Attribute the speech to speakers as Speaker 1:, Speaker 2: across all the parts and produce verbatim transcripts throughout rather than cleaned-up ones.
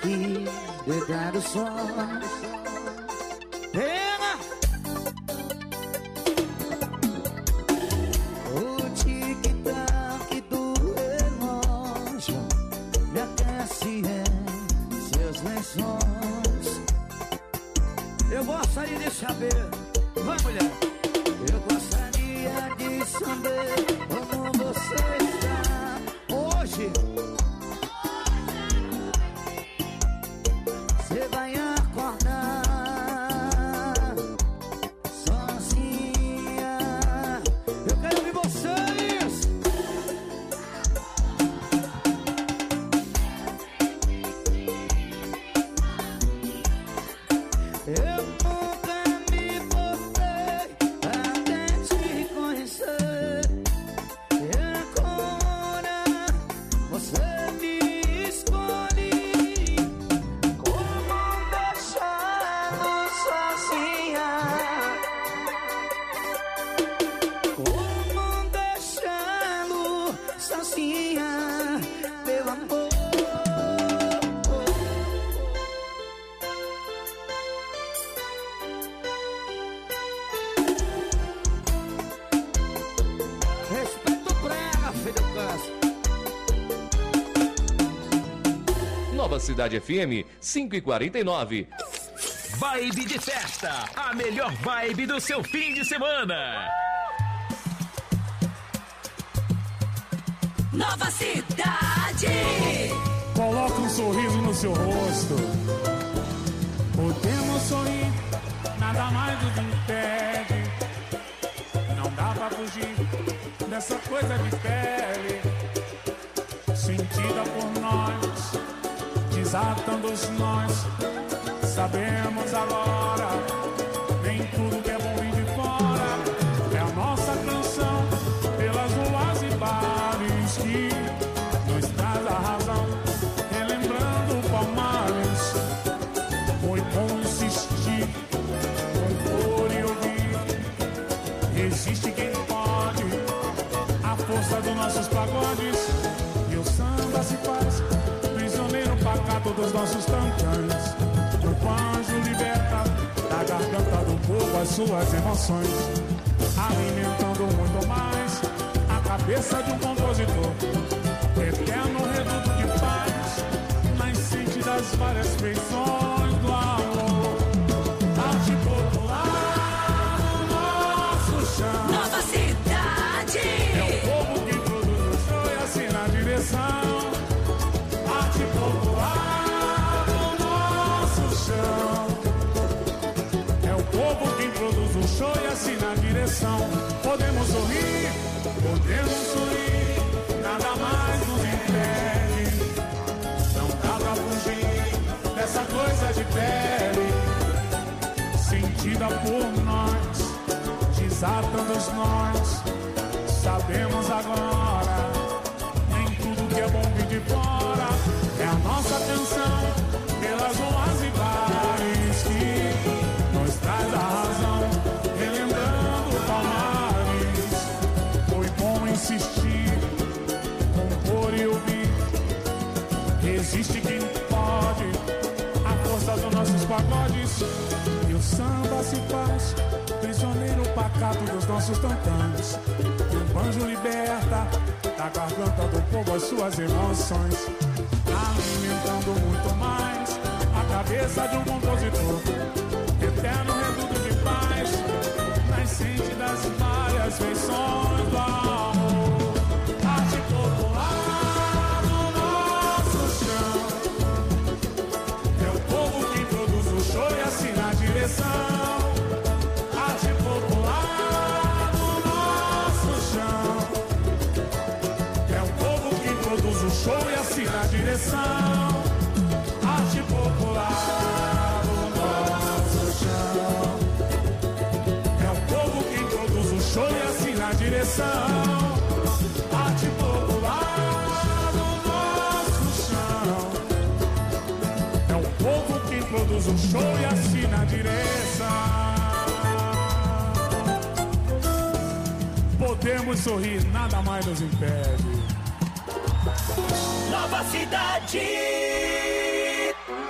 Speaker 1: aqui, deitado só. Pega! O tic-tac do relógio me aquece em seus lençóis. Eu gostaria de saber, vai mulher, eu gostaria de saber como você está hoje. Você vai acordar sozinha. Eu quero ouvir vocês. Eu nunca me botei até te conhecer. E agora você me escolhe. Como deixá-lo sozinha? Como deixá-lo sozinha, meu amor? Respeito o prega, filho do câncer.
Speaker 2: Nova Cidade F M cinco e quarenta e nove.
Speaker 3: Vibe de festa, a melhor vibe do seu fim de semana.
Speaker 4: Nova Cidade.
Speaker 5: Coloca um sorriso no seu rosto. Podemos sorrir, nada mais nos impede. Não dá pra fugir dessa coisa de pele, sentida por nós, desatando os nós. Sabemos agora, nem tudo que é bom vem de fora. É a nossa canção pelas ruas e bares que nos traz a razão, relembrando palmares. Foi bom insistir, compor e ouvir. Existe quem pode, a força dos nossos pagodes. E o samba se faz prisioneiro pacato dos nossos tantãs. O banjo liberta da garganta do povo as suas emoções, alimentando muito mais a cabeça de um compositor. Eterno reduto de paz, nascente das várias feições do amor. Arte popular no nosso chão.
Speaker 4: Nova Cidade.
Speaker 5: É o povo que produz o show e assina a direção. Arte popular no nosso chão. É o povo que produz o show e assina a direção. Podemos sorrir, podemos sorrir, nada mais nos impede. Não dá pra fugir dessa coisa de pele, sentida por nós, desatando os nós. Sabemos agora, nem tudo que é bom vem de fora. É a nossa canção pelas ruas e bares que nos traz a razão, relembrando palmares. Foi bom insistir, compor e ouvir. Existe quem pode, a força dos nossos pagodes. E o samba se faz prisioneiro pacato dos nossos tantãs. E o banjo liberta da garganta do povo as suas emoções, alimentando muito mais a cabeça de um compositor. Eterno reduto de paz, nascente das várias feições do amor. Arte popular no nosso chão. É o povo quem produz o show e assina a direção. Arte popular no nosso chão. É o povo quem produz o show e assina a direção. Arte popular no nosso chão. É o povo quem produz o show e assina a direção. Arte popular no nosso chão. É o povo quem produz o show e assina a direção. Podemos sorrir, nada mais nos impede.
Speaker 4: Nova Cidade.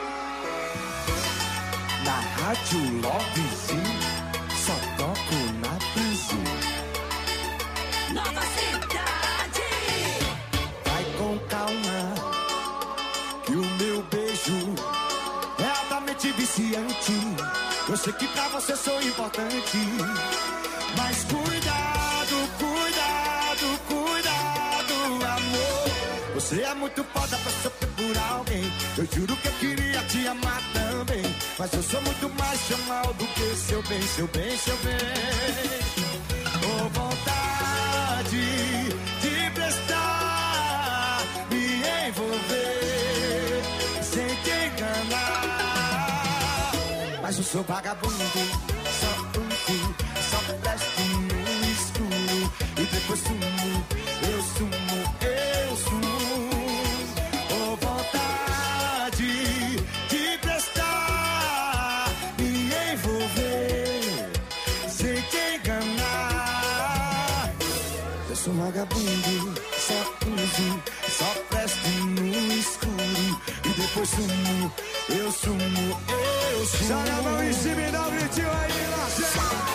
Speaker 1: Rádio Lovezinho, só toco na Brasil.
Speaker 4: Nova Cidade.
Speaker 1: Vai com calma, que o meu beijo é altamente viciante. Eu sei que pra você sou importante, mas cuidado, cuidado, cuidado, amor. Você é muito foda pra sofrer por alguém. Eu juro que eu queria te amar também, mas eu sou muito mais seu mal do que seu bem, seu bem, seu bem. Ô vontade de prestar, me envolver sem te enganar, mas eu sou vagabundo, só um fio, só presto no escuro e depois sumo, eu sumo, eu sumo. Ô vontade de prestar, me envolver sem te enganar. Eu sou vagabundo, só uso, só presto no escuro e depois sumo, eu sumo, eu sumo. Joga a mão em cima e dá um gritinho aí, Marcelo.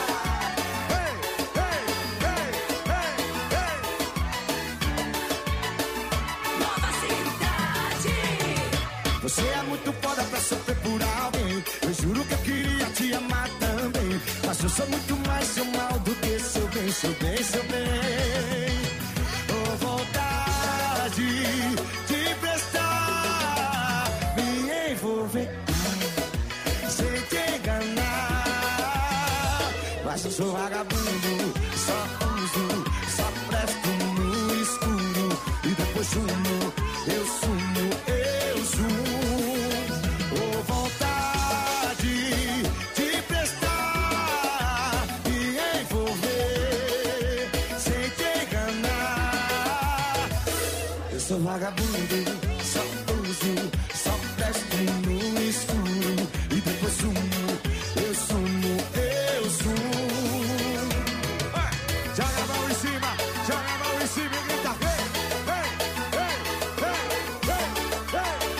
Speaker 1: Você é muito foda pra sofrer por alguém. Eu juro que eu queria te amar também, mas eu sou muito mais seu mal do que seu bem, seu bem, seu bem. Ô vontade de prestar, me envolver sem te enganar, mas eu sou vagabundo, só uso, só presto no escuro e depois sumo, eu sumo, eu sumo. Ô vontade de prestar, me envolver sem te enganar. Eu sou vagabundo, só uso, só presto no escuro e depois sumo, eu sumo, eu sumo. Joga a mão em cima, joga a mão em cima e grita, vem, vem, vem, vem,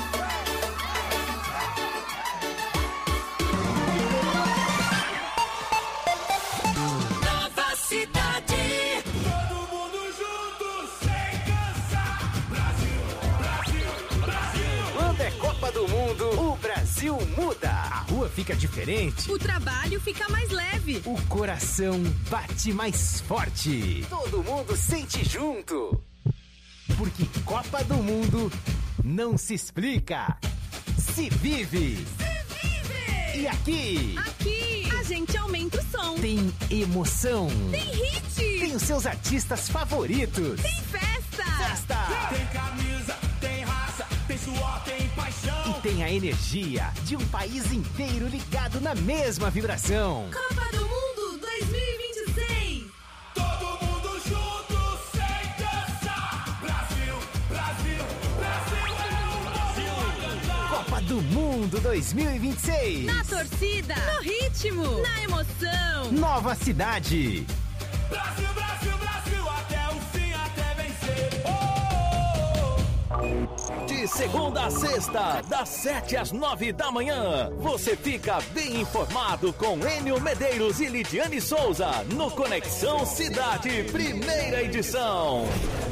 Speaker 1: vem.
Speaker 4: Nova Cidade.
Speaker 5: Todo mundo junto, sem cansar. Brasil, Brasil, Brasil.
Speaker 6: Quando é Copa do Mundo, o Brasil muda. A rua fica diferente.
Speaker 7: O trabalho fica mais leve.
Speaker 6: O coração bate mais forte. Todo mundo sente junto. Porque Copa do Mundo não se explica, se vive.
Speaker 7: Se vive!
Speaker 6: E aqui
Speaker 7: Aqui a gente aumenta o som.
Speaker 6: tem emoção.
Speaker 7: Tem hit.
Speaker 6: Tem os seus artistas favoritos.
Speaker 7: Tem festa.
Speaker 6: Festa.
Speaker 5: Tem camisa, tem raça, tem suor, tem paixão.
Speaker 6: E tem a energia de um país inteiro ligado na mesma vibração.
Speaker 7: Copa do Mundo dois mil e vinte e seis.
Speaker 5: Todo mundo junto, sem cansar. Brasil, Brasil, Brasil é o Brasil a cantar.
Speaker 6: Copa do Mundo dois mil e vinte e seis.
Speaker 7: Na torcida. No ritmo. Na emoção.
Speaker 6: Nova Cidade.
Speaker 5: Brasil, Brasil, Brasil, até o fim, até vencer. Oh, oh, oh.
Speaker 3: De segunda a sexta, das sete às nove da manhã, você fica bem informado com Enio Medeiros e Lidiane Souza no Conexão Cidade, primeira edição.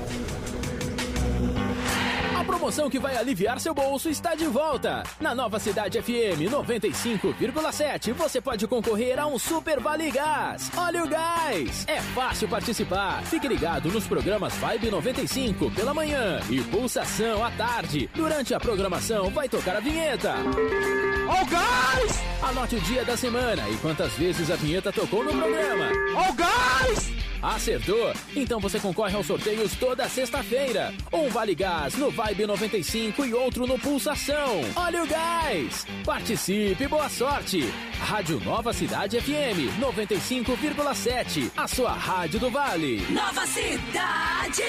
Speaker 3: A promoção que vai aliviar seu bolso está de volta. Na Nova Cidade F M noventa e cinco vírgula sete, você pode concorrer a um Super Vale Gás. Olha o gás! É fácil participar. Fique ligado nos programas Vibe noventa e cinco pela manhã e Pulsação à tarde. Durante a programação vai tocar a vinheta. Ó o gás! Anote o dia da semana e quantas vezes a vinheta tocou no programa. Ó o gás! Acertou? Então você concorre aos sorteios toda sexta-feira. Um Vale Gás no Vibe noventa e cinco e outro no Pulsação. Olha o gás! Participe, boa sorte! Rádio Nova Cidade F M noventa e cinco vírgula sete, a sua rádio do Vale.
Speaker 4: Nova Cidade.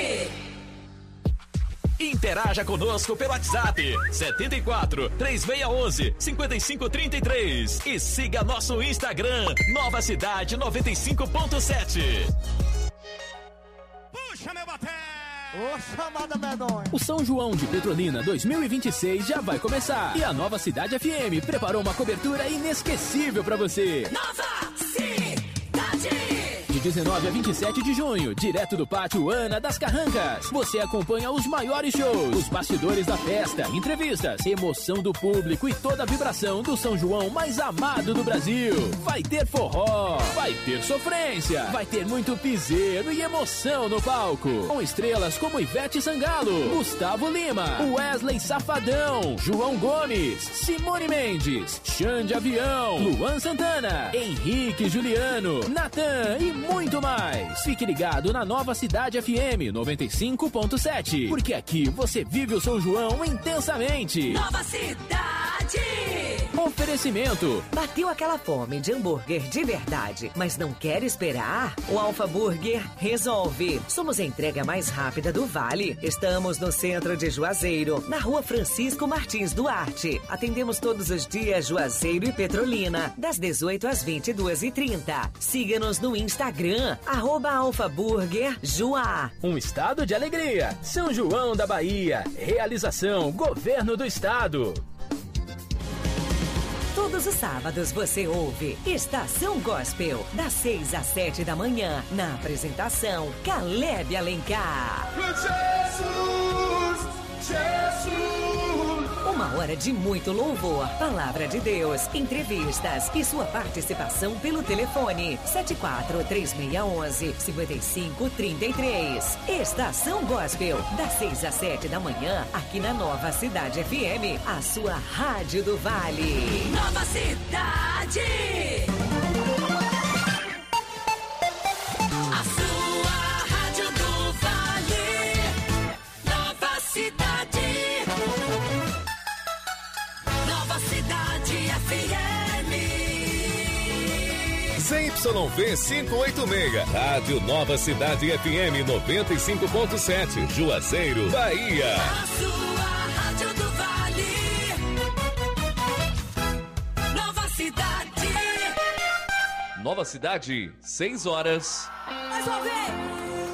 Speaker 3: Interaja conosco pelo WhatsApp setenta e quatro, três seis um um, cinco cinco três três e siga nosso Instagram Nova Cidade noventa e cinco ponto sete.
Speaker 5: Puxa, meu batera!
Speaker 1: Ô, chamada medonha.
Speaker 3: O São João de Petrolina dois mil e vinte e seis já vai começar. E a Nova Cidade F M preparou uma cobertura inesquecível pra você.
Speaker 4: Nova Cidade.
Speaker 3: De dezenove a vinte e sete de junho, direto do Pátio Ana das Carrancas, você acompanha os maiores shows, os bastidores da festa, entrevistas, emoção do público e toda a vibração do São João mais amado do Brasil. Vai ter forró, vai ter sofrência, vai ter muito piseiro e emoção no palco. Com estrelas como Ivete Sangalo, Gustavo Lima, Wesley Safadão, João Gomes, Simone Mendes, Xande Avião, Luan Santana, Henrique Juliano, Natan e muito mais. Fique ligado na Nova Cidade F M noventa e cinco ponto sete, porque aqui você vive o São João intensamente.
Speaker 4: Nova Cidade.
Speaker 3: Oferecimento.
Speaker 8: Bateu aquela fome de hambúrguer de verdade, mas não quer esperar? O Alfa Burger resolve. Somos a entrega mais rápida do Vale. Estamos no centro de Juazeiro, na rua Francisco Martins Duarte. Atendemos todos os dias Juazeiro e Petrolina, das dezoito às vinte e duas e trinta. Siga-nos no Instagram, arroba Alfa Burger Juá.
Speaker 3: Um estado de alegria. São João da Bahia. Realização Governo do Estado.
Speaker 8: Todos os sábados você ouve Estação Gospel, das seis às sete da manhã, na apresentação Caleb Alencar.
Speaker 5: Jesus, Jesus.
Speaker 8: Uma hora de muito louvor, palavra de Deus, entrevistas e sua participação pelo telefone sete quatro três seis um um cinco cinco três três. Estação Gospel, das seis às sete da manhã, aqui na Nova Cidade F M, a sua rádio do Vale.
Speaker 4: Nova Cidade. A sua rádio do Vale. Nova Cidade. Nova Cidade F M.
Speaker 2: Z Y V quinhentos e oitenta e seis, Rádio Nova Cidade F M noventa e cinco ponto sete, Juazeiro, Bahia.
Speaker 4: A sua rádio do Vale. Nova Cidade.
Speaker 2: Nova Cidade, seis horas.
Speaker 4: Mais uma vez.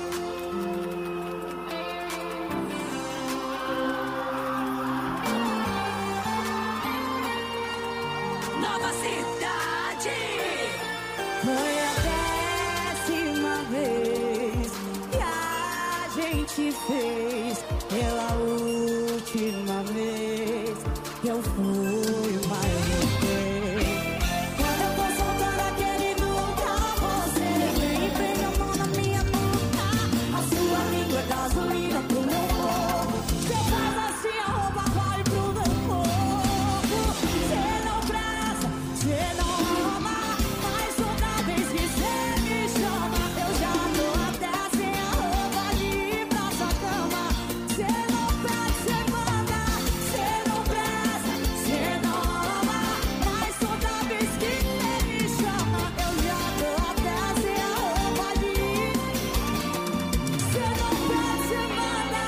Speaker 4: Nova Cidade.
Speaker 9: Foi a décima vez que a gente fez. Pela última vez que eu fui uma vez. Quando eu tô soltando aquele nunca, você vem e prende a mão na minha nuca. A sua língua é gasolina pro meu corpo. Você faz assim, a roupa vai pro meu corpo. Você não presta, você não ama, mas toda vez que você me chama, eu já tô até sem a roupa de ir pra sua cama. Você não pede, você manda, você não presta, você não ama, mas toda vez que você me chama, eu já tô até sem a roupa de ir. Você não pede, você manda.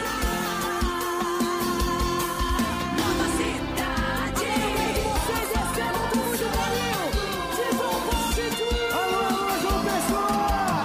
Speaker 4: Nova Cidade.
Speaker 9: Vocês recebam com muito carinho. Se for positivo. Alô, João Pessoa.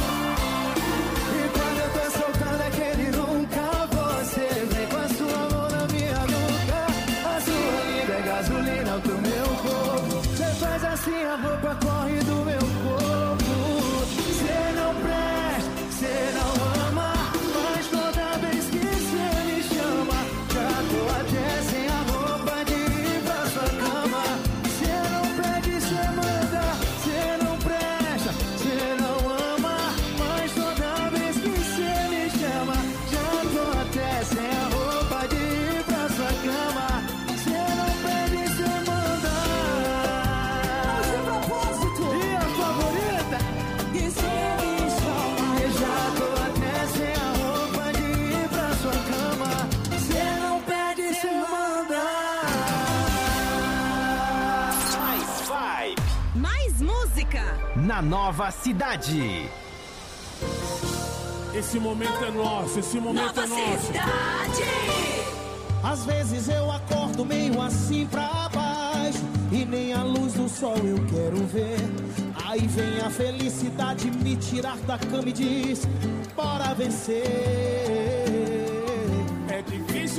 Speaker 1: E quando eu tô soltando aquele nunca, você vem com a sua mão na minha nuca. A sua língua é gasolina pro meu corpo. Você faz assim, a roupa corre do meu corpo. Você não presta, você não ama, mas toda vez que você me chama, já tô até sem a roupa de ir pra sua cama. Você não pede, você manda, você não presta, você não ama, mas toda vez que você me chama, já tô até sem a roupa de ir pra sua cama. Você não pede, você manda.
Speaker 9: De propósito.
Speaker 1: E a favorita?
Speaker 9: Que você me chama.
Speaker 1: Eu já tô até sem a roupa de ir pra sua cama. Você não pede, você manda.
Speaker 6: Mais vibe
Speaker 7: Mais música.
Speaker 6: na Nova Cidade.
Speaker 5: Esse momento é nosso, esse momento
Speaker 4: Nova
Speaker 5: é nosso.
Speaker 4: Cidade.
Speaker 1: Às vezes eu acordo meio assim pra baixo, e nem a luz do sol eu quero ver. Aí vem a felicidade me tirar da cama e diz: bora vencer.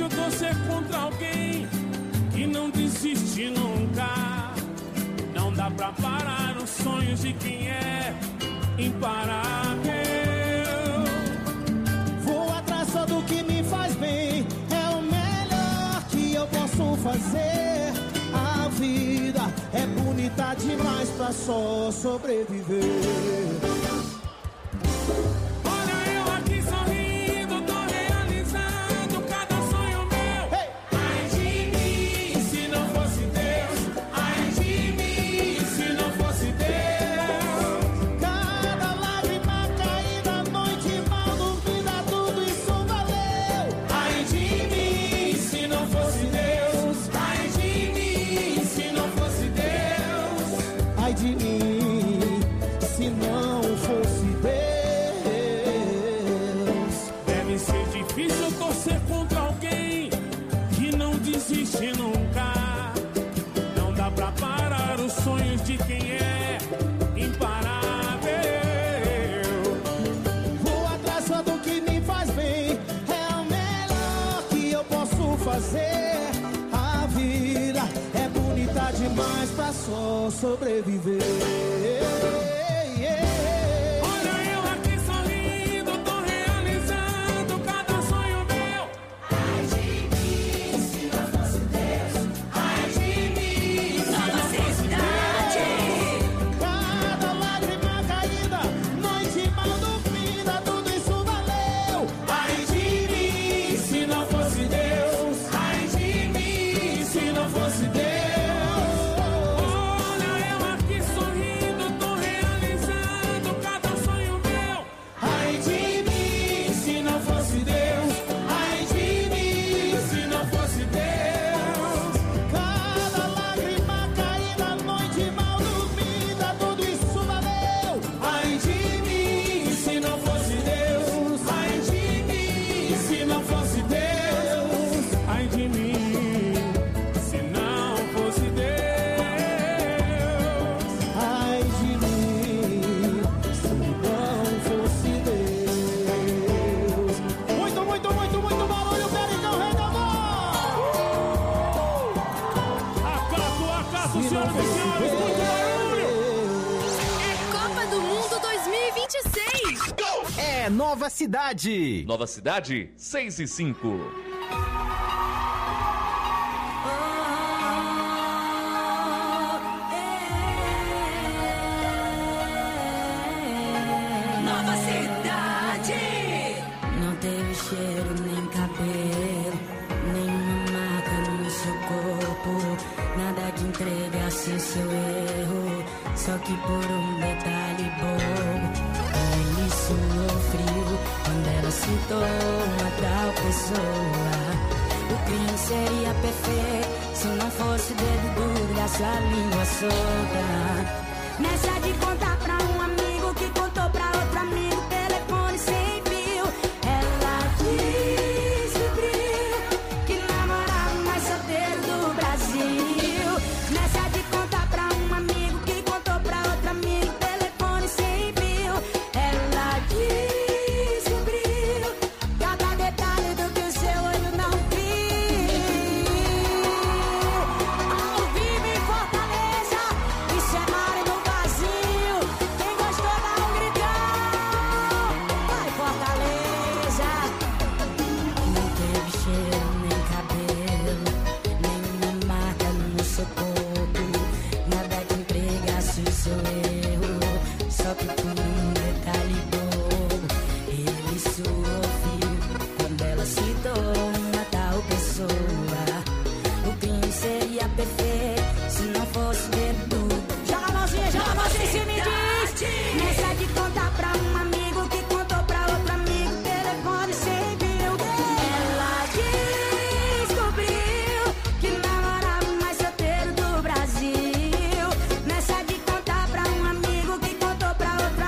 Speaker 5: difícil torcer contra alguém que não desiste nunca. Não dá pra parar os sonhos de quem é imparável.
Speaker 1: Vou atrás só do que me faz bem, é o melhor que eu posso fazer. A vida é bonita demais pra só sobreviver.
Speaker 5: De quem é imparável.
Speaker 1: Vou atrás só do que me faz bem, é o melhor que eu posso fazer. A vida é bonita demais pra só sobreviver.
Speaker 6: É Nova Cidade.
Speaker 2: Nova Cidade, seis e cinco.
Speaker 4: Nova Cidade.
Speaker 9: Não teve cheiro nem cabelo, nenhuma marca no seu corpo, nada que entregasse seu erro, só que por um detalhe bobo. Ele suou frio quando ela citou uma tal pessoa. O crime seria perfeito se não fosse o dedo duro dessa língua solta. Nessa de contar pra um amigo que contou pra outro amigo, telefone sem fio. Ela descobriu que namorava o mais solteiro do Brasil. Nessa de contar pra um amigo que contou pra outro amigo, telefone sem fio. Ela descobriu cada detalhe do que o seu olho não viu. Ao vivo em Fortaleza, isso é mar no vazio. Quem gostou dá um gritão. Vai Fortaleza. Não teve cheiro nem cabelo, nenhuma marca no seu corpo, nada que entregasse o seu erro, só que por um detalhe bobo. Ele suou frio quando ela citou uma tal pessoa. O crime seria perfeito se não fosse dedo. Joga a mãozinha, joga a mãozinha em cima e diz. Nessa de contar pra um amigo que contou pra outro amigo, telefone sem fio. Ela descobriu que namorava o mais solteiro do Brasil. Nessa de contar pra um amigo que contou pra outro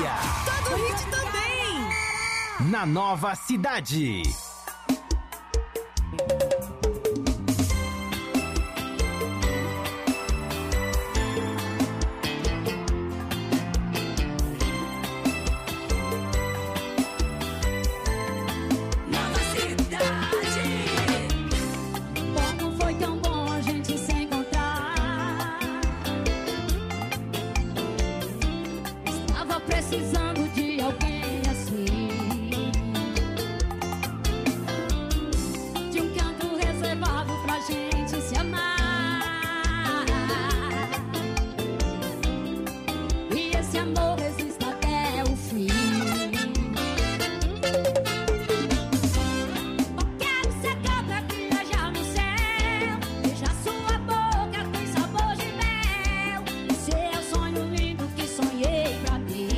Speaker 6: dia.
Speaker 7: Todo hit também.
Speaker 6: Na Nova Cidade.
Speaker 9: Precisando de alguém assim, de um canto reservado pra gente se amar. E esse amor resiste até o fim. Quero ser cabra que viajar no céu, beijar sua boca tem sabor de mel. Esse é o sonho lindo que sonhei pra mim.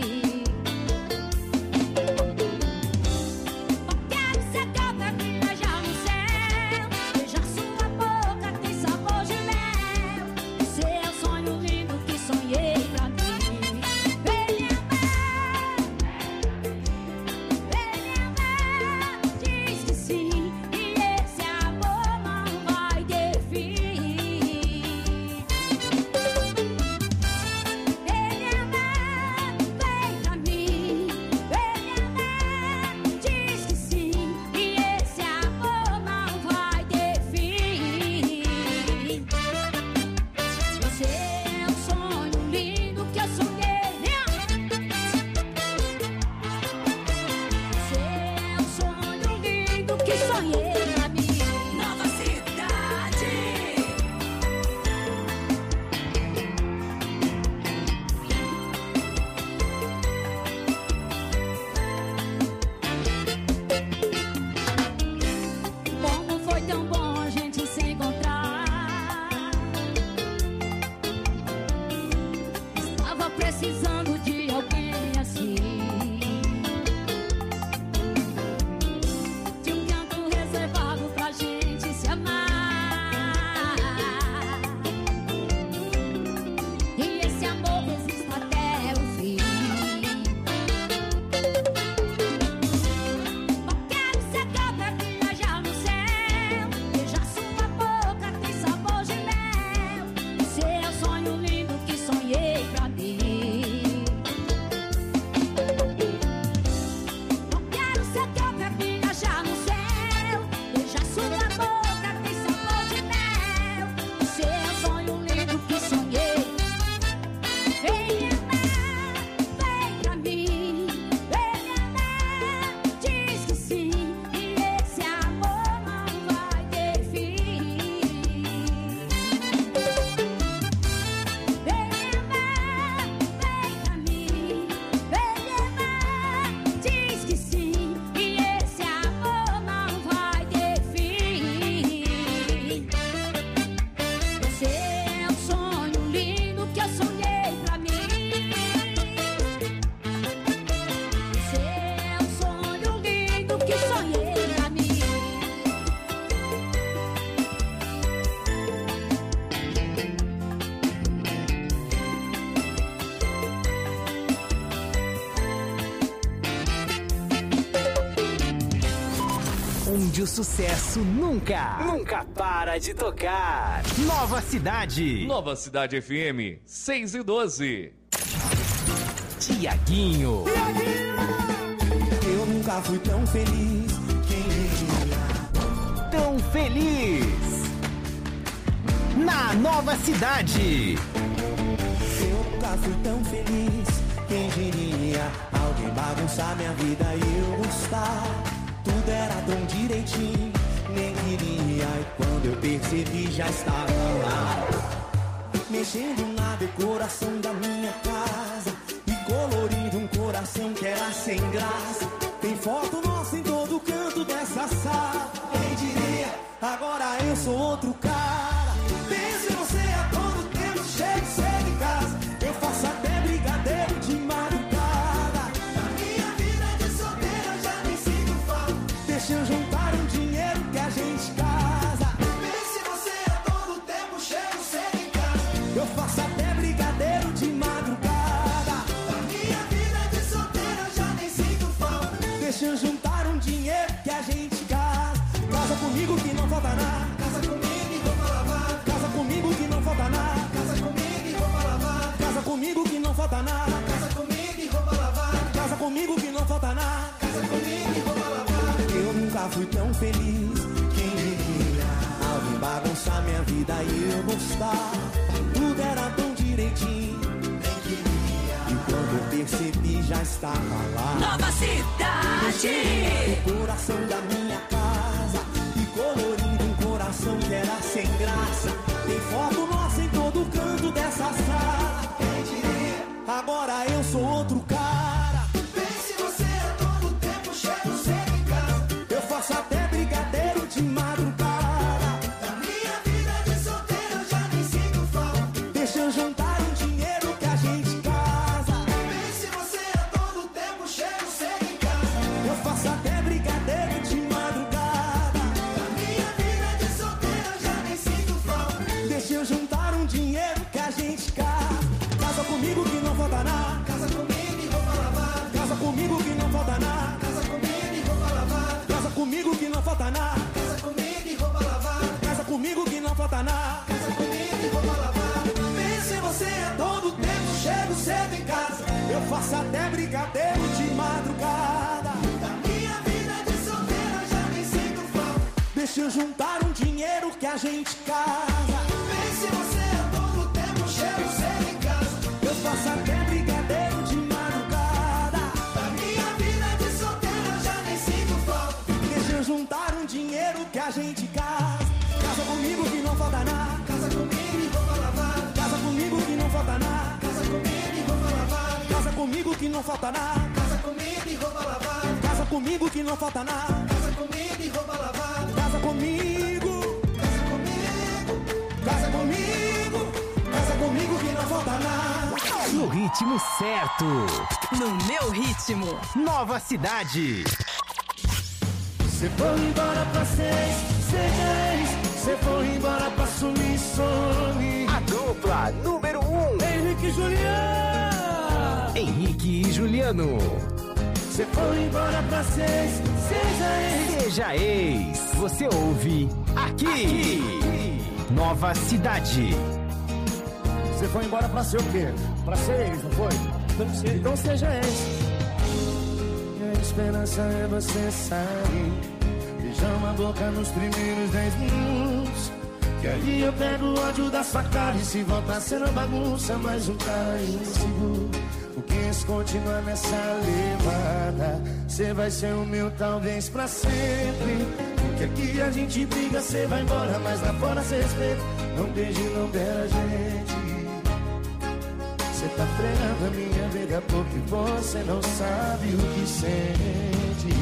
Speaker 9: Precisando de alguém assim, de um canto reservado pra gente se amar. E esse amor resiste até o fim. Quero ser cabra que viajar no céu, beijar sua boca tem sabor de mel. Esse é o sonho lindo que sonhei pra mim.
Speaker 6: Onde o sucesso nunca, nunca para de tocar. Nova Cidade.
Speaker 2: Nova Cidade F M, seis e doze.
Speaker 6: Tiaguinho.
Speaker 1: Eu nunca fui tão feliz. Quem diria?
Speaker 6: Tão feliz. Na Nova Cidade.
Speaker 1: Eu nunca fui tão feliz. Quem diria? Alguém bagunçar minha vida e eu gostar. Tudo era tão direitinho, nem queria. E quando eu percebi já estava lá, mexendo na decoração da minha casa e colorindo um coração que era sem graça. Tem foto nossa em todo canto dessa sala. Quem diria? Agora eu sou outro cara. Penso em você a todo tempo, chego cedo em casa. Eu faço até brigadeiro de madrugada. Na minha vida de solteira já nem sinto falta. Deixa eu juntar um dinheiro que a gente casa. Pense você a todo tempo, chego cedo em casa. Eu faço até brigadeiro de madrugada. A minha vida falta nada. Casa comigo e roupa lavada. Casa comigo que não falta nada. Casa comigo e roupa lavada. Eu nunca fui tão feliz. Quem diria? Alguém bagunçar minha vida e eu gostar. Tudo era tão direitinho. Nem queria. E quando eu percebi já estava lá.
Speaker 4: Nova Cidade.
Speaker 1: O coração da minha casa. E colorido um coração que era sem graça. Tem foto nossa em todo canto dessa sala. Quem diria? Agora eu sou outro cara. Pense você é todo tempo cheio cedo em casa. Eu faço até brigadeiro de madrugada. Da minha vida de solteiro eu já nem sinto falta. Deixa eu juntar um dinheiro que a gente casa. Pense você é todo tempo cheio cedo em casa. Eu faço até brigadeiro de madrugada. Da minha vida de solteiro eu já nem sinto falta. Deixa eu juntar um dinheiro que a gente casa. Casa comigo que não falta nada. Casa comigo e roupa lavada. Casa comigo que não falta nada. Casa comigo e roupa lavada. Casa comigo que não falta nada. Casa comigo e roupa lavada. Casa comigo que não falta nada. Casa comigo e roupa lavada. Pense você é todo tempo, chego cedo em casa. Eu faço até brigadeiro de madrugada. Da minha vida de solteira já nem sinto falta. Deixa eu juntar um dinheiro que a gente casa. Pense você é todo tempo, chego cedo em casa. Eu faço até brigadeiro de madrugada. Da minha vida de solteira eu já nem sinto falta. Deixa eu juntar um dinheiro que a gente casa. Casa comigo que não falta nada. Casa comigo e roupa lavada. Casa comigo que não falta nada. Casa comigo e roupa lavada. Casa comigo que não falta nada. Casa comigo e roupa lavada. Casa comigo que não falta nada. Casa comigo e roupa lavada. Casa comigo. Casa comigo. Casa comigo. Casa comigo que não falta nada.
Speaker 6: No ritmo certo.
Speaker 7: No meu ritmo.
Speaker 6: Nova Cidade.
Speaker 1: Cê foi embora pra seis, seis. Cê foi embora pra sumir, some.
Speaker 6: A dupla número um.
Speaker 1: Henrique e Juliano.
Speaker 6: Henrique e Juliano.
Speaker 1: Cê foi embora pra seis, seja ex.
Speaker 6: Seja ex. Você ouve aqui. aqui. Nova Cidade.
Speaker 1: Você foi embora pra ser o quê? Pra ser ex, não foi? Então, se, então seja ex. Minha esperança é você sair. Beijar uma boca nos primeiros dez minutos. Que aí eu pego o ódio da sua cara. E se voltar a ser uma bagunça, mais um cara inseguro. Porque se continuar nessa levada, cê vai ser o meu talvez pra sempre. Porque aqui a gente briga, cê vai embora, mas lá fora cê respeita. Não beije, não beira a gente. Cê tá frenando a minha vida porque você não sabe o que sente.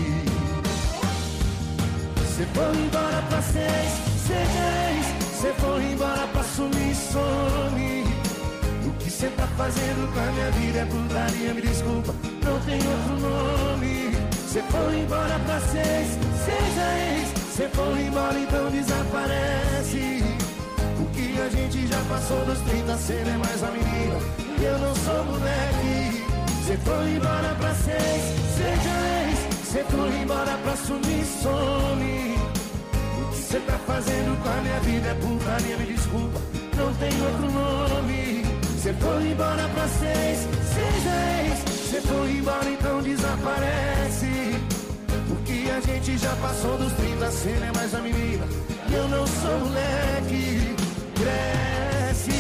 Speaker 1: Cê foi embora pra seis, seis. Cê foi embora pra sumir, some. O que cê tá fazendo com a minha vida é putaria, me desculpa, não tem outro nome. Cê foi embora pra seis, seja ex. Cê foi embora, então desaparece. O que a gente já passou dos trinta, cê não é mais uma menina, eu não sou moleque. Cê foi embora pra seis, seja ex. Cê foi embora pra sumir, some. O que cê tá fazendo com a minha vida é putaria, me desculpa, não tem outro nome. Cê foi embora pra seis, seja ex. Cê foi embora, então desaparece. Porque a gente já passou dos trinta, cê não é mais a menina, eu não sou moleque. Cresce.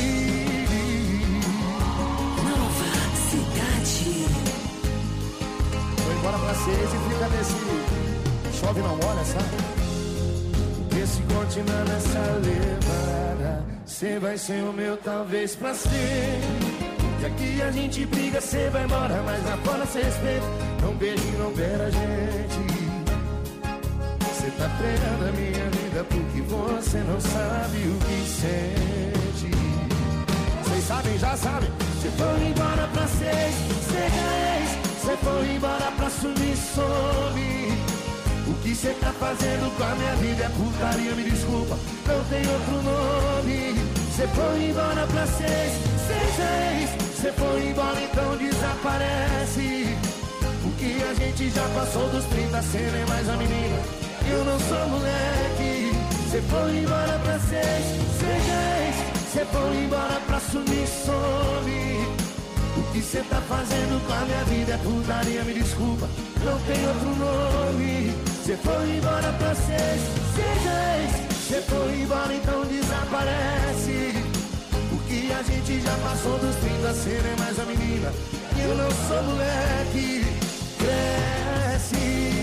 Speaker 4: Nova Cidade.
Speaker 1: Foi embora pra seis e fica nesse chove não molha, sabe? Porque se continuar nessa levada, cê vai ser o meu talvez pra ser. E aqui a gente briga, cê vai embora, mas lá fora cê respeita. Não beijo e não beira a gente. Cê tá treinando a minha vida porque você não sabe o que sente. Vocês sabem, já sabem. Cê foi embora pra seis, seja ex. Cê foi embora pra sumir, some. O que cê tá fazendo com a minha vida é putaria, me desculpa, não tem outro nome. Cê foi embora pra seis, seja ex. Cê foi embora, então desaparece. Porque a gente já passou dos trinta, cê não é mais a menina, eu não sou moleque. Cê foi embora pra seis, seja ex. Cê foi embora pra sumir, some. O que cê tá fazendo com a minha vida é putaria, me desculpa, não tem outro nome. Cê foi embora pra ser, seja esse. Cê foi embora, então desaparece. Porque a gente já passou dos trinta, cê não é mais a menina e eu não sou moleque. Cresce.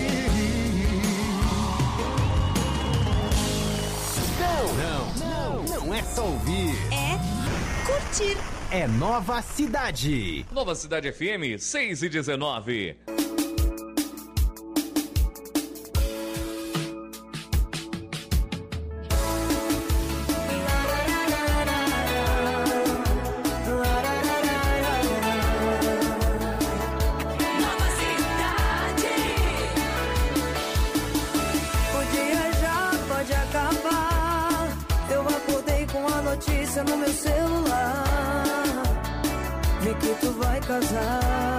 Speaker 6: Não, não, não, não é só ouvir.
Speaker 7: É curtir.
Speaker 6: É Nova Cidade.
Speaker 2: Nova Cidade F M seis e dezenove.
Speaker 9: No meu celular, vi que tu vai casar.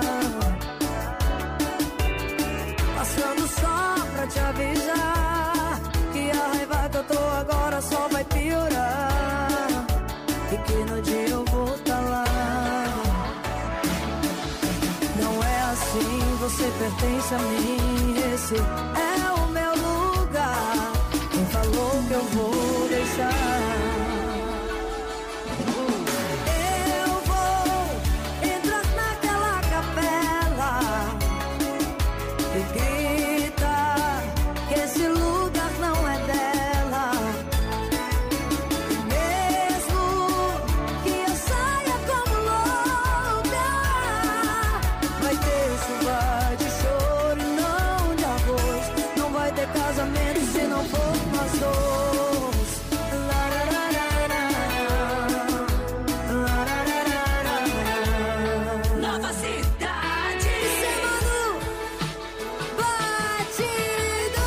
Speaker 9: Passando só pra te avisar que a raiva que eu tô agora só vai piorar. E que no dia eu vou tá lá. Não é assim, você pertence a mim. Esse é o meu lugar. Quem falou que eu vou deixar? Se não for nós dois. Nova Cidade. Semana Batidão.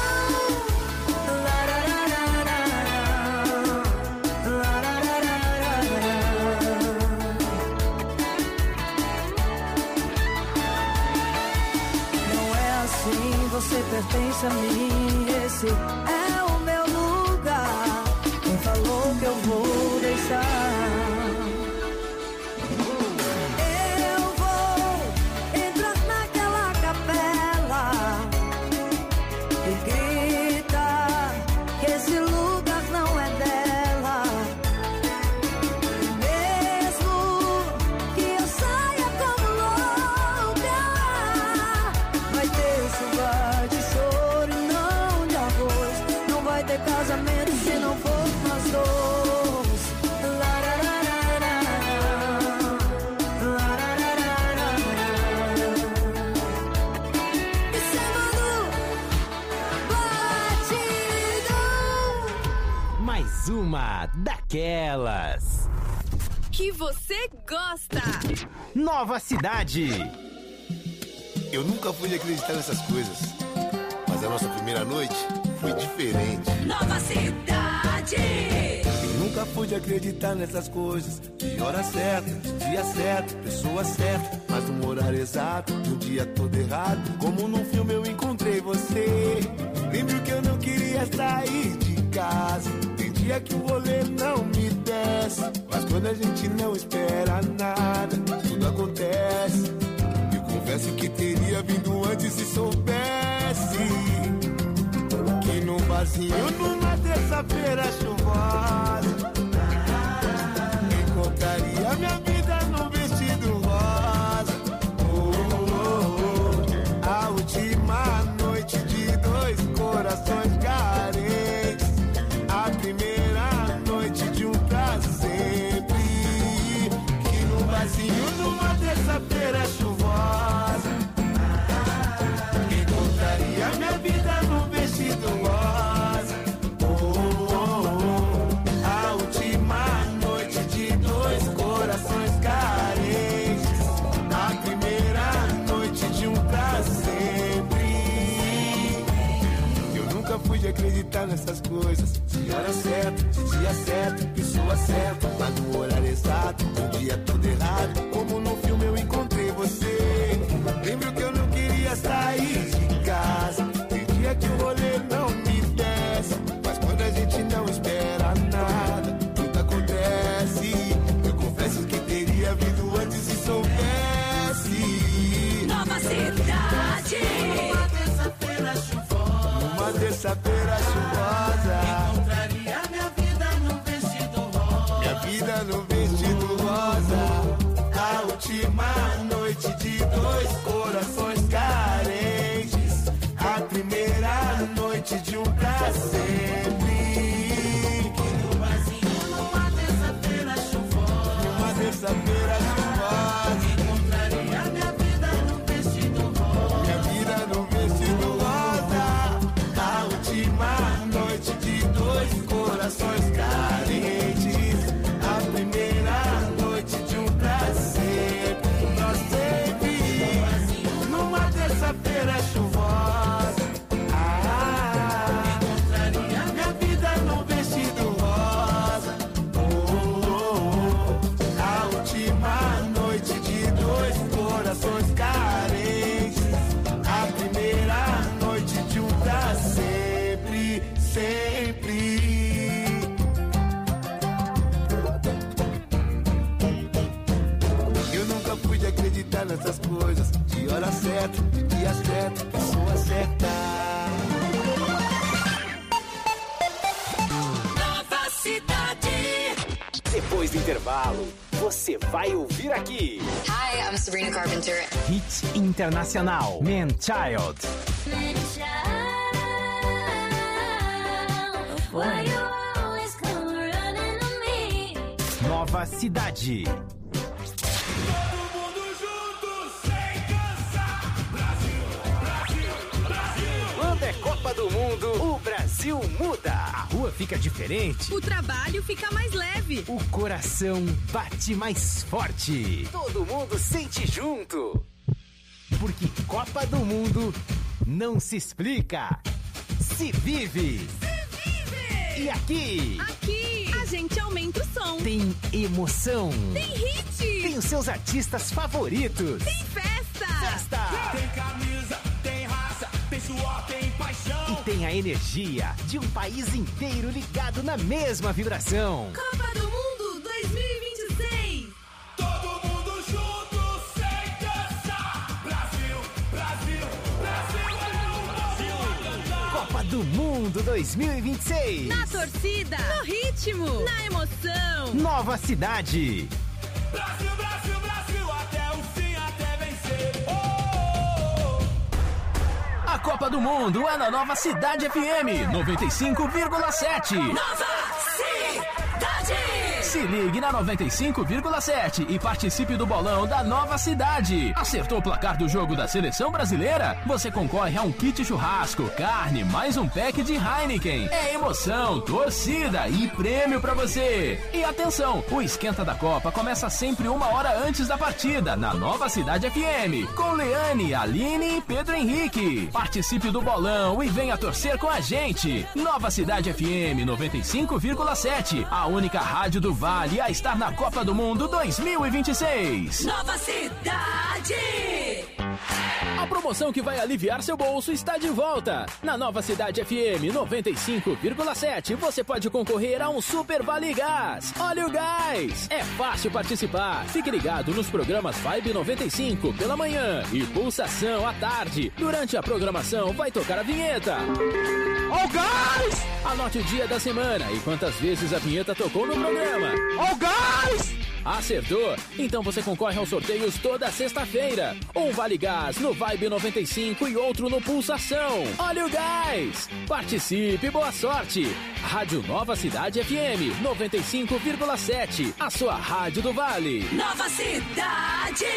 Speaker 9: Não é assim, você pertence a mim. Esse é o meu lugar. Quem falou que eu vou deixar? Eu vou entrar naquela capela e gritar que esse lugar não é dela. Mesmo que eu saia como louca, vai ter chuva de choro e não de arroz. Não vai ter casamento se não for nós dois. E semana Batidão.
Speaker 6: Mais uma daquelas.
Speaker 7: Que você gosta.
Speaker 6: Nova Cidade.
Speaker 10: Eu nunca fui acreditar nessas coisas, mas a nossa primeira noite foi diferente.
Speaker 4: Nova Cidade.
Speaker 1: Eu nunca pude acreditar nessas coisas. De hora certa, de dia certo, pessoa certa, mas no horário exato, no dia todo errado. Como num filme eu encontrei você. Lembro que eu não queria sair de casa. Tem dia que o rolê não me desce, mas quando a gente não espera nada, tudo acontece. Eu confesso que teria vindo antes se soubesse que num barzinho, numa terça-feira chuvosa, encontraria minha vida num vestido rosa. Oh, oh, oh. A última noite de dois corações carentes, a primeira noite de um pra sempre. Que num barzinho, numa terça-feira chuvosa, encontraria minha vida num vestido rosa. Oh, oh, oh. A última noite de dois corações carentes, a primeira noite de um pra sempre. Eu nunca fui de acreditar nessas coisas. De hora certa, de dia certo, pessoa certa, mas no horário exato, no dia todo errado. Como no filme eu encontrei você. Lembro que eu não queria sair de casa. Tem dia que o rolê não me desce, mas quando a gente não espera nada, tudo acontece. Eu confesso que teria vindo antes se soubesse
Speaker 10: terça-feira chuvosa.
Speaker 1: Encontraria minha vida no vestido rosa.
Speaker 10: Minha vida no vestido rosa.
Speaker 1: A última noite de dois corações carentes. A primeira noite de um pra sempre. No barzinho numa terça-feira chuvosa.
Speaker 10: Numa terça-feira chuvosa.
Speaker 1: Encontraria minha vida no vestido rosa.
Speaker 10: Minha vida no vestido rosa.
Speaker 1: A última noite de dois corações carentes. A primeira noite de um pra sempre. Nós sempre numa terça-feira chuvosa. Ah, encontraria minha vida no vestido rosa. Oh, oh, oh. A última noite de dois corações carentes. A primeira noite de um pra sempre, sempre.
Speaker 10: Eu nunca pude acreditar nessas coisas. De hora certa, de dia certo, pessoa certa.
Speaker 4: Nova Cidade.
Speaker 6: Depois do intervalo, você vai ouvir aqui.
Speaker 11: Hi, I'm Sabrina Carpenter.
Speaker 6: Hit Internacional, Man Child.
Speaker 4: Why you always come running to me?
Speaker 6: Nova Cidade.
Speaker 5: Todo mundo junto, sem cansar. Brasil, Brasil, Brasil.
Speaker 6: Quando é Copa do Mundo, o Brasil muda. A rua fica diferente.
Speaker 7: O trabalho fica mais leve.
Speaker 6: O coração bate mais forte. Todo mundo sente junto. Porque Copa do Mundo não se explica, se vive. E aqui,
Speaker 7: Aqui, a gente aumenta o som.
Speaker 6: tem emoção.
Speaker 7: Tem hit.
Speaker 6: Tem os seus artistas favoritos.
Speaker 7: Tem festa.
Speaker 6: Festa.
Speaker 5: Tem camisa, tem raça, tem suor, tem paixão.
Speaker 6: E tem a energia de um país inteiro ligado na mesma vibração.
Speaker 7: Copa do Mundo dois mil e vinte e seis.
Speaker 5: Todo mundo junto, sem cansar. Brasil, Brasil, Brasil é o Brasil a cantar.
Speaker 6: Copa do Mundo dois mil e vinte e seis.
Speaker 7: Na torcida. No ritmo. Na emoção.
Speaker 6: Nova Cidade.
Speaker 5: Brasil, Brasil, Brasil, até o fim, até vencer. Oh, oh, oh.
Speaker 3: A Copa do Mundo é na Nova Cidade F M noventa e cinco vírgula sete.
Speaker 4: Nova Cidade.
Speaker 3: Se ligue na noventa e cinco vírgula sete e participe do bolão da Nova Cidade. Acertou o placar do jogo da seleção brasileira? Você concorre a um kit churrasco, carne, mais um pack de Heineken. É emoção, torcida e prêmio pra você. E atenção, o Esquenta da Copa começa sempre uma hora antes da partida, na Nova Cidade F M, com Leane, Aline e Pedro Henrique. Participe do bolão e venha torcer com a gente. Nova Cidade F M noventa e cinco vírgula sete, a única rádio do Vale a estar na Copa do Mundo dois mil e vinte e seis.
Speaker 4: Nova Cidade.
Speaker 3: A promoção que vai aliviar seu bolso está de volta. Na Nova Cidade F M noventa e cinco vírgula sete, você pode concorrer a um Super Vale Gás. Olha o gás! É fácil participar. Fique ligado nos programas Vibe noventa e cinco pela manhã e Pulsação à tarde. Durante a programação vai tocar a vinheta. Ó o gás! Anote o dia da semana e quantas vezes a vinheta tocou no programa. Ó o gás! Acertou? Então você concorre aos sorteios toda sexta-feira. Um Vale Gás no Vibe noventa e cinco e outro no Pulsação. Olha o gás! Participe, boa sorte! Rádio Nova Cidade F M noventa e cinco vírgula sete, a sua rádio do Vale.
Speaker 4: Nova Cidade.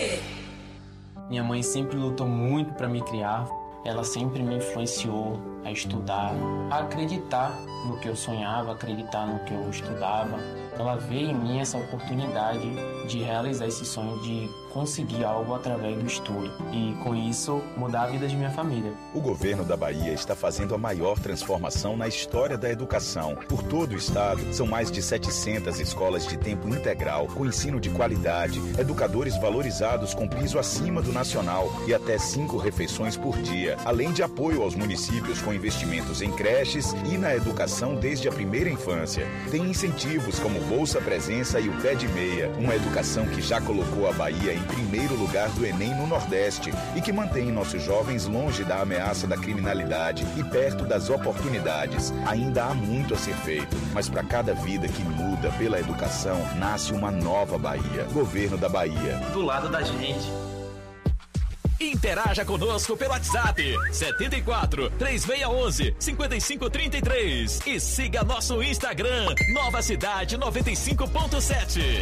Speaker 12: Minha mãe sempre lutou muito para me criar. Ela sempre me influenciou a estudar, a acreditar no que eu sonhava, acreditar no que eu estudava. Ela vê em mim essa oportunidade de realizar esse sonho, de conseguir algo através do estudo e, com isso, mudar a vida de minha família.
Speaker 13: O governo da Bahia está fazendo a maior transformação na história da educação. Por todo o estado, são mais de setecentas escolas de tempo integral, com ensino de qualidade, educadores valorizados com piso acima do nacional e até cinco refeições por dia, além de apoio aos municípios com investimentos em creches e na educação desde a primeira infância. Tem incentivos como Bolsa Presença e o Pé de Meia, uma educação que já colocou a Bahia em primeiro lugar do Enem no Nordeste e que mantém nossos jovens longe da ameaça da criminalidade e perto das oportunidades. Ainda há muito a ser feito, mas para cada vida que muda pela educação, nasce uma nova Bahia. Governo da Bahia.
Speaker 14: Do lado da gente.
Speaker 15: Interaja conosco pelo WhatsApp setenta e quatro, três seis um um, cinco cinco três três e siga nosso Instagram Nova Cidade noventa e cinco ponto sete.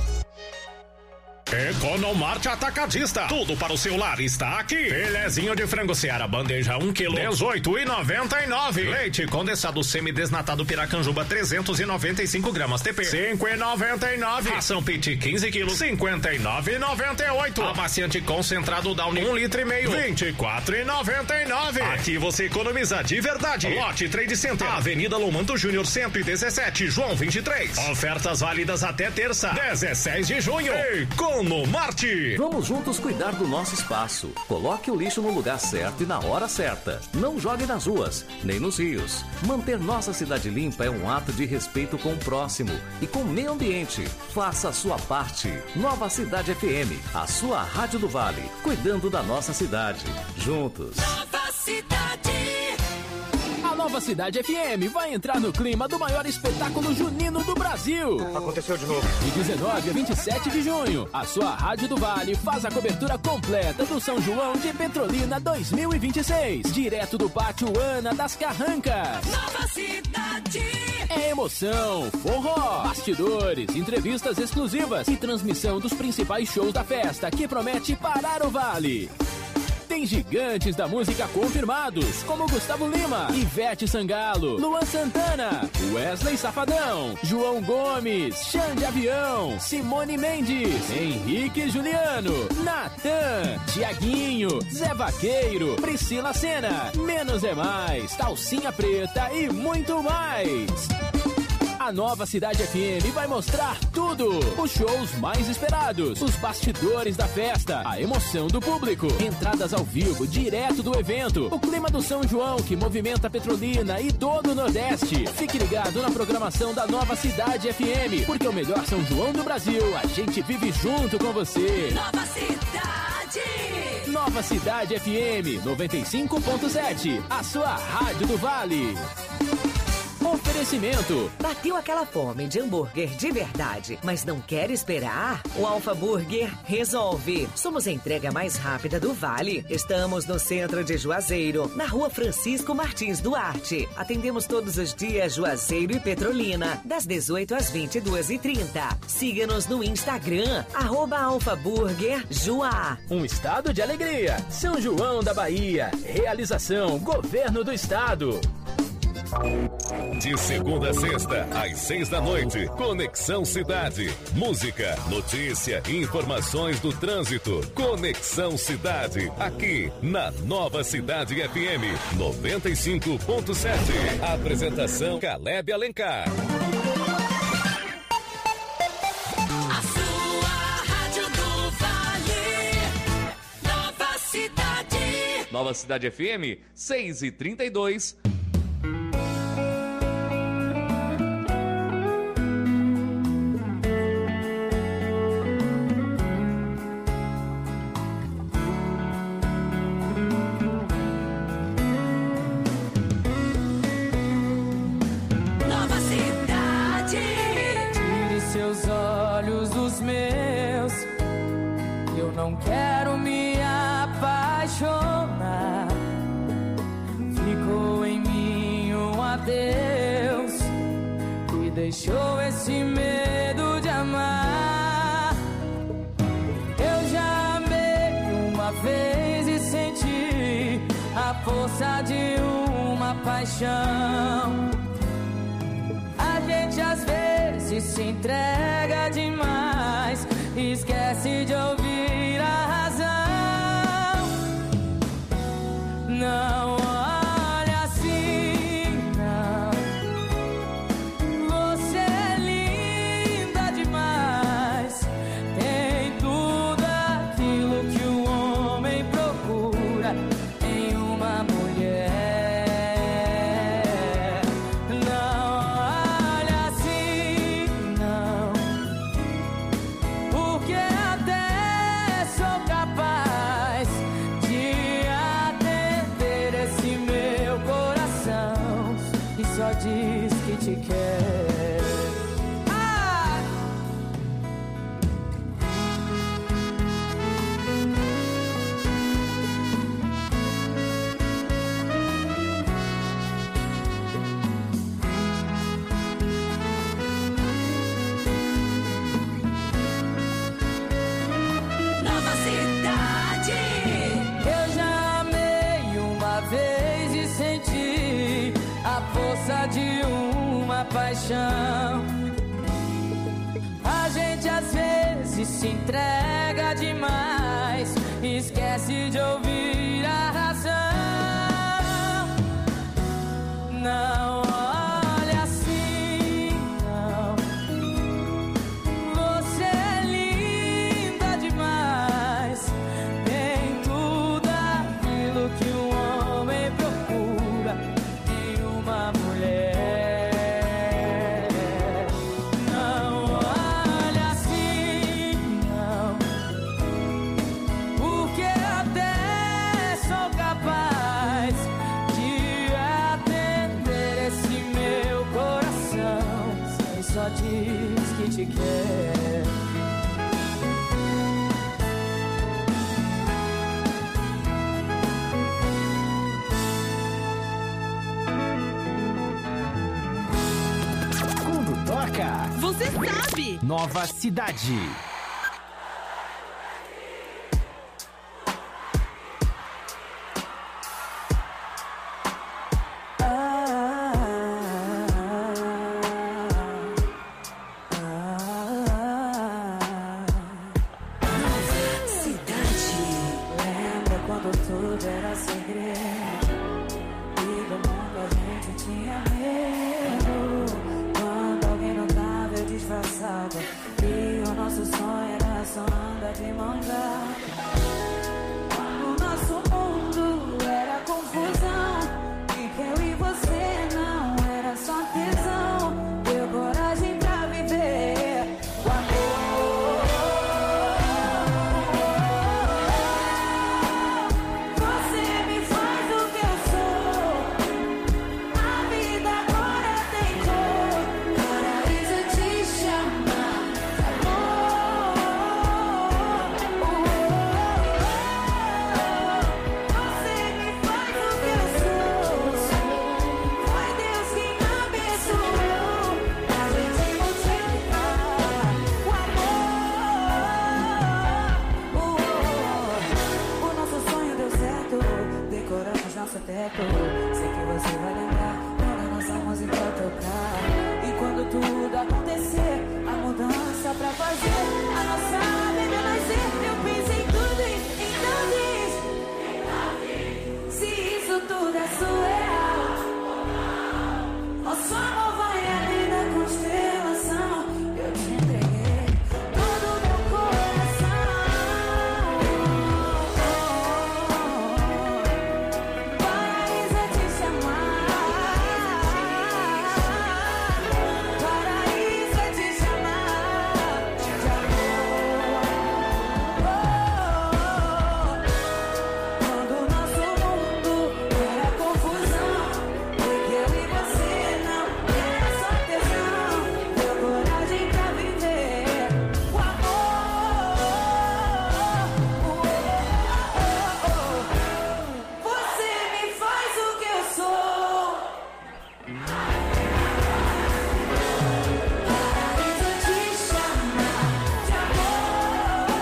Speaker 16: Economarte Atacadista. Tudo para o seu lar está aqui. Filezinho de frango Seara, bandeja um quilo, dezoito e noventa e nove. Leite condensado semidesnatado Piracanjuba, trezentos e noventa e cinco gramas T P, cinco e noventa e nove. Ração Pit quinze quilos, cinquenta e nove e noventa e oito. Amaciante concentrado Downy um litro e meio, vinte e quatro e noventa e nove. Aqui você economiza de verdade. Lote Trade Center, Avenida Lomanto Júnior cento e dezessete, João vinte e três. Ofertas válidas até terça, dezesseis de junho. Economarte.
Speaker 17: Vamos juntos cuidar do nosso espaço. Coloque o lixo no lugar certo e na hora certa. Não jogue nas ruas, nem nos rios. Manter nossa cidade limpa é um ato de respeito com o próximo e com o meio ambiente. Faça a sua parte. Nova Cidade F M, a sua rádio do Vale, cuidando da nossa cidade. Juntos.
Speaker 1: Nova Cidade.
Speaker 3: A Nova Cidade F M vai entrar no clima do maior espetáculo junino do Brasil.
Speaker 18: Aconteceu de novo.
Speaker 3: De dezenove a vinte e sete de junho, a sua Rádio do Vale faz a cobertura completa do São João de Petrolina dois mil e vinte e seis. Direto do Pátio Ana das Carrancas.
Speaker 1: Nova Cidade.
Speaker 3: É emoção, forró, bastidores, entrevistas exclusivas e transmissão dos principais shows da festa que promete parar o Vale. Tem gigantes da música confirmados, como Gustavo Lima, Ivete Sangalo, Luan Santana, Wesley Safadão, João Gomes, Xande Avião, Simone Mendes, Henrique Juliano, Natan, Tiaguinho, Zé Vaqueiro, Priscila Sena, Menos é Mais, Calcinha Preta e muito mais. A Nova Cidade F M vai mostrar tudo. Os shows mais esperados, os bastidores da festa, a emoção do público, entradas ao vivo direto do evento, o clima do São João que movimenta Petrolina e todo o Nordeste. Fique ligado na programação da Nova Cidade F M, porque o melhor São João do Brasil, a gente vive junto com você.
Speaker 1: Nova Cidade.
Speaker 3: Nova Cidade F M noventa e cinco ponto sete, a sua rádio do Vale. Oferecimento.
Speaker 8: Bateu aquela fome de hambúrguer de verdade, mas não quer esperar? O Alfa Burger resolve. Somos a entrega mais rápida do Vale. Estamos no centro de Juazeiro, na rua Francisco Martins Duarte. Atendemos todos os dias Juazeiro e Petrolina, das dezoito às vinte e duas e trinta. Siga-nos no Instagram, arroba Alfa Burger Juá.
Speaker 3: Um estado de alegria. São João da Bahia. Realização Governo do Estado.
Speaker 2: De segunda a sexta, às seis da noite, Conexão Cidade. Música, notícia e informações do trânsito. Conexão Cidade, aqui na Nova Cidade F M noventa e cinco ponto sete. Apresentação Caleb Alencar.
Speaker 1: A sua rádio do Vale. Nova Cidade.
Speaker 19: Nova Cidade F M, seis e trinta e dois.
Speaker 9: Não quero me apaixonar. Ficou em mim um adeus e deixou esse medo de amar. Eu já amei uma vez e senti a força de uma paixão. A gente às vezes se entrega demais e esquece de ouvir a razão. Não olha assim, não. Você é linda demais. Tem tudo aquilo que o homem procura em uma mulher. Não olha assim, não. Porque até paixão. A gente às vezes se entrega demais, esquece de ouvir a razão. Não olha assim, não. Você é linda demais, tem tudo aquilo que um homem procura em uma mulher. Não olha assim, não, porque até sou capaz de atender esse meu coração, sem só diz que te quer.
Speaker 6: Quando toca,
Speaker 7: Você sabe.
Speaker 6: Nova Cidade.
Speaker 9: Lembra quando tudo era segredo e do mundo a gente tinha medo? Quando alguém notava eu disfarçava e o nosso sonho era só andar de mão dada. Quando o nosso mundo era confusão e que eu e você não era só tesão, deu coragem pra viver o amor. Você me faz o que eu sou, a vida agora tem cor, paraíso te chamar de amor. Você me faz o que eu sou, foi Deus que me abençoou, a gente multiplicar o amor. O nosso sonho deu certo, decoramos nosso teto. Sei que você vai lembrar quando nossa música tocar. E quando tudo acontecer, a mudança pra fazer a nossa vida nascer, eu pensei em tudo e então diz: se isso tudo é surreal, nosso amor vai além da constelação. Eu te entreguei todo o meu coração. Paraíso é te chamar, paraíso é te chamar de amor. Quando o nosso mundo era confusão, porque eu e você não era só tesão, deu coragem pra viver o amor. Você me faz o que eu sou, paraíso te chamar de amor.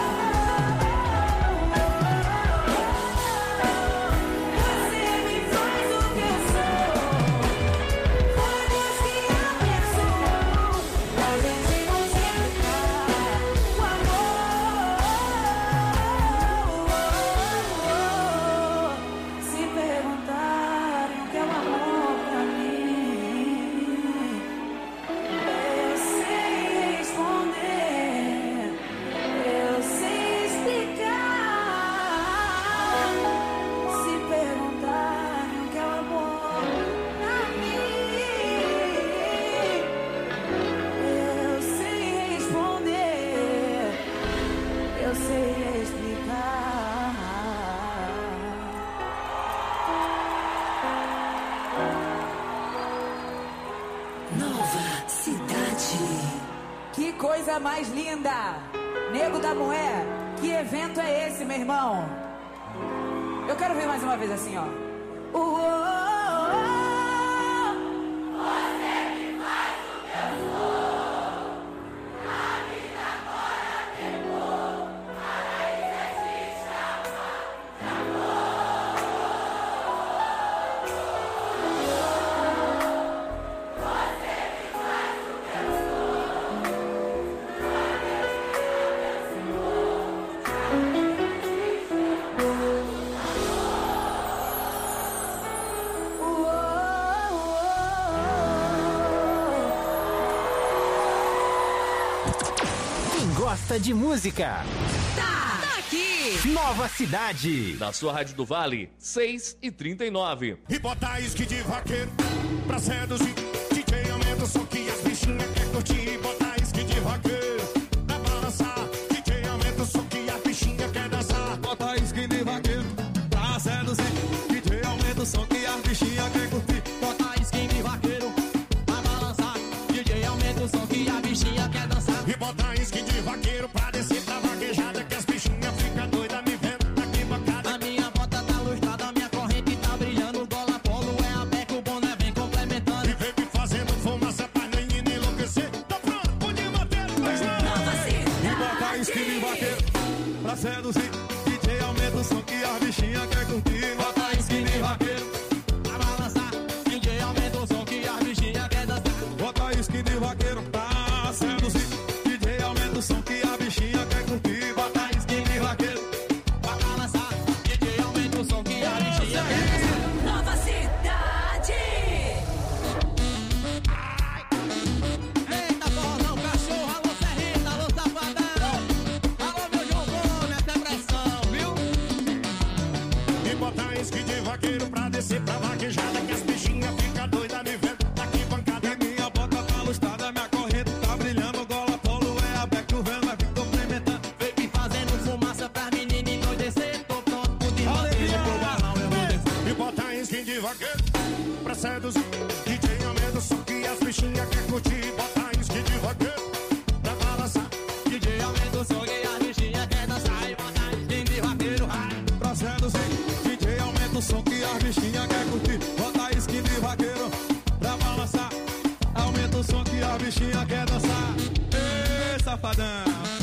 Speaker 9: Você me faz o que eu sou, foi Deus que abençoou, a gente multiplicar o amor. Se perguntarem o que é o amor pra mim, eu sei responder, eu sei explicar. Se perguntarem o que é o amor pra mim, eu sei responder, eu sei explicar. Nova Cidade. Que coisa mais linda! Nego da Moé, que evento é esse, meu irmão? Eu quero ver mais uma vez assim, ó. Uou! Você me
Speaker 6: gosta de música?
Speaker 7: Tá, tá aqui.
Speaker 6: Nova Cidade.
Speaker 19: Na sua Rádio do Vale, seis e trinta e nove.
Speaker 1: E botar isque de vaqueiro pra seduzir. D J aumenta o som que as bichinhas quer curtir. Botar isque de vaqueiro pra balançar. D J aumenta o som que as bichinhas quer dançar.
Speaker 14: Botar isque de vaqueiro pra seduzir. D J aumenta o som que as bichinhas quer curtir. Botar isque de vaqueiro pra balançar. D J aumenta o som que a bichinha quer dançar.
Speaker 1: E botar isque de vaqueiro pra descer pra vaquejada que as bichinhas ficam doidas me vendo daqui bancada.
Speaker 14: A minha bota tá lustrada, a minha corrente tá brilhando. Gola polo é a beca, o boné vem complementando.
Speaker 1: E vem me fazendo fumaça pra menina enlouquecer. Tá pronto, pode bater, mas não.
Speaker 14: E botar isque de vaqueiro pra seduzir. D J aumenta o som que as bichinhas quer curtir. Botar isque de vaqueiro pra balançar. D J aumenta o som que as bichinhas quer dançar. Botar isque de vaqueiro pra seduzir. D J aumenta o som que a bichinha quer curtir. Botar isque de vaqueiro pra balançar. D J aumenta o som que a bichinha quer dançar.
Speaker 7: Nova Cidade.
Speaker 14: Eita, forrozão, cachorro, alô Serrita, alô Safadão. Alô meu João Gomes, essa pressão, viu?
Speaker 1: E botar isque de vaqueiro pra descer pra vaquejada que as bichinhas ficam doidas me vendo daqui bancada.
Speaker 14: E minha bota tá lustrada, minha corrente tá brilhando. Gola polo é a beca, o vento vai vir complementando. Vem me fazendo fumaça pra menina endoidecer. Tô pronto pro desmanteiro, pro balão eu vou descer.
Speaker 1: E botar isque de vaqueiro pra seduzir. D J aumenta o som que as bichinhas quer curtir. Botar isque de vaqueiro pra balançar.
Speaker 14: D J aumenta o som que a bichinha quer dançar. E botar isque de vaqueiro, ai, pra seduzir. D J aumenta o som que as bichinhas quer curtir. Botar isque de vaqueiro pra balançar. Aumenta o som que a bichinha quer dançar. Ê, safadão.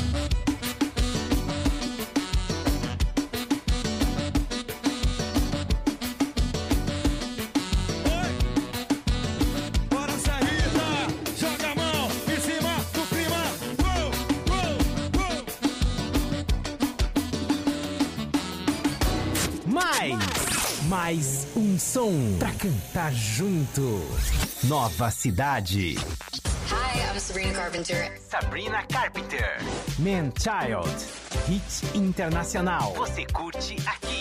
Speaker 14: Bora, Serrita, joga a mão em cima do clima. Uou, uou, uou.
Speaker 6: Mais, mais um som pra cantar junto. Nova Cidade.
Speaker 11: Hi, I'm Sabrina Carpenter.
Speaker 6: Sabrina Carpenter. Man Child. Hit internacional. Você curte aqui.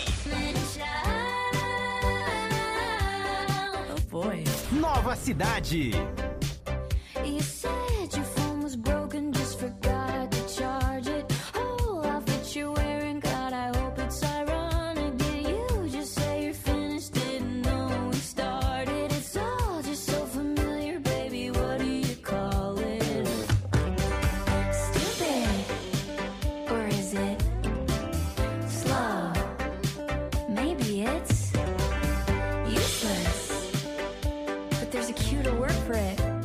Speaker 9: Oh boy.
Speaker 6: Nova Cidade.
Speaker 4: You said your phone was broken, just forgot to charge it. Oh, outfit you're wearing, God, I hope it's ironic. Did you just say you're finished? Didn't know we started. It's all just so familiar, baby. What do you call it? Stupid, or is it slow? Maybe it's useless, but there's a cue to work for it.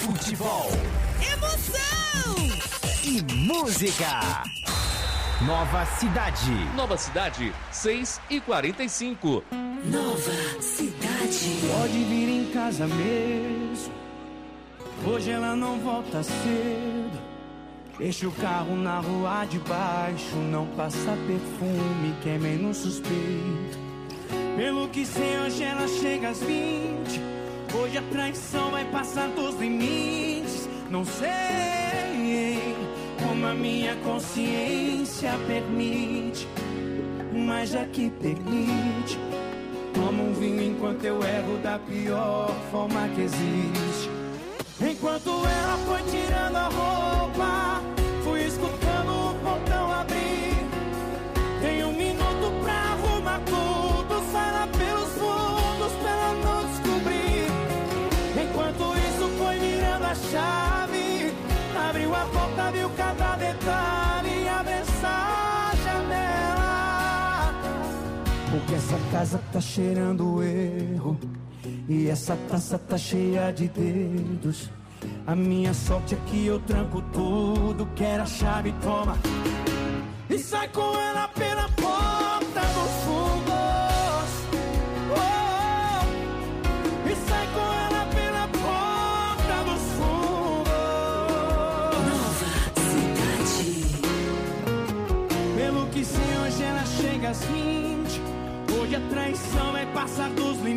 Speaker 6: futebol,
Speaker 7: emoção
Speaker 6: e música. Nova Cidade.
Speaker 19: Nova Cidade, seis e quarenta e cinco.
Speaker 9: Nova Cidade.
Speaker 18: Pode vir em casa mesmo. Hoje ela não volta cedo. Deixa o carro na rua de baixo. Não passa perfume, que é menos suspeito. Pelo que sei, hoje ela chega às vinte. Hoje a traição vai passar dos limites. Não sei como a minha consciência permite, mas já que permite, toma um vinho enquanto eu erro da pior forma que existe. Enquanto ela foi tirando a roupa, fui escutando o portão abrir. Tem um minuto pra arrumar tudo, sai lá pelos fundos pra ela não descobrir. Enquanto isso foi virando a chave, abriu a porta, viu cada detalhe, abre essa janela. Porque essa casa tá cheirando erro e essa taça tá cheia de dedos. A minha sorte é que eu tranco tudo, quero a chave, toma. E sai com ela pela porta dos fundos. Oh, oh. E sai com ela pela porta dos fundos.
Speaker 9: Nova Cidade.
Speaker 18: Pelo que sei, hoje ela chega às vinte. Hoje a traição vai passar dos limites.